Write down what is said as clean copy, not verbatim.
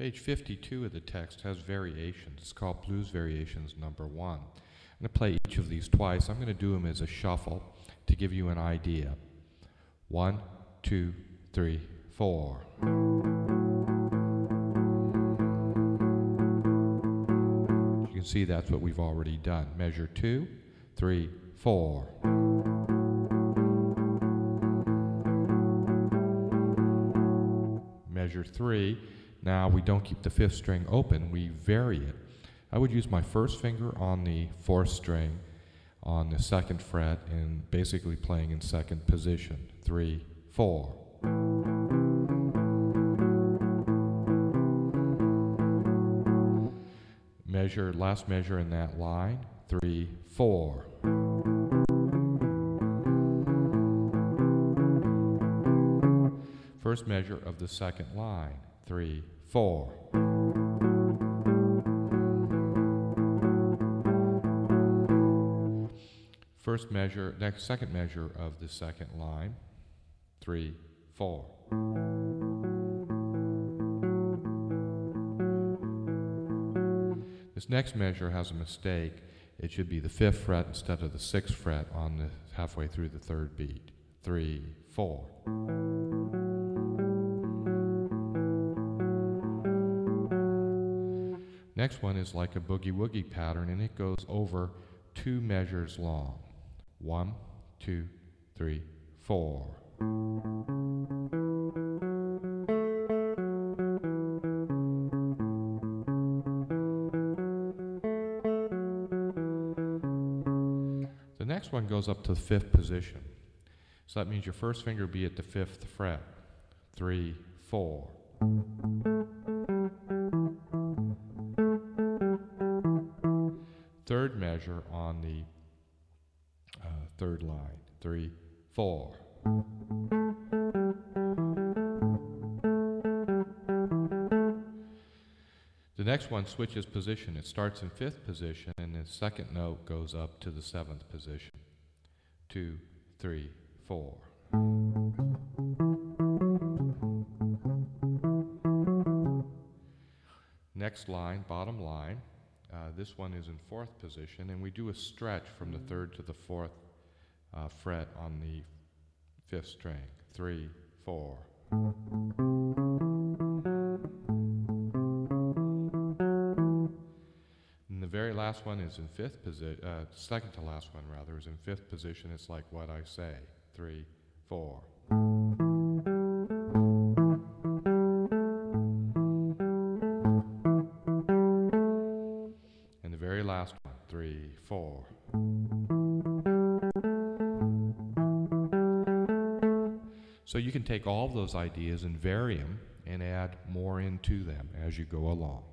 Page 52 of the text has variations. It's called Blues Variations number 1. I'm going to play each of these twice. I'm going to do them as a shuffle to give you an idea. 1, 2, 3, 4. You can see that's what we've already done. Measure 2, 3, 4. Measure 3. Now we don't keep the 5th string open, we vary it. I would use my first finger on the 4th string on the 2nd fret and basically playing in 2nd position. 3, 4. Last measure in that line, 3, 4. First measure of the 2nd line, 3, 4. Second measure of the 2nd line, 3, 4. This next measure has a mistake. It should be the 5th fret instead of the 6th fret on the halfway through the 3rd beat. 3, 4. Next one is like a boogie-woogie pattern, and it goes over 2 measures long. 1, 2, 3, 4. The next one goes up to the 5th position. So that means your first finger will be at the 5th fret. 3, 4. Third measure on the 3rd line. 3, 4. The next one switches position. It starts in 5th position and the 2nd note goes up to the 7th position. 2, 3, 4. Next line, bottom line. This one is in 4th position, and we do a stretch from the 3rd to the 4th fret on the 5th string. 3, 4. And the very last one is in 5th position, second to last one rather, is in 5th position. It's like what I say. 3, 4. Very last one, 3, 4. So you can take all of those ideas and vary them and add more into them as you go along.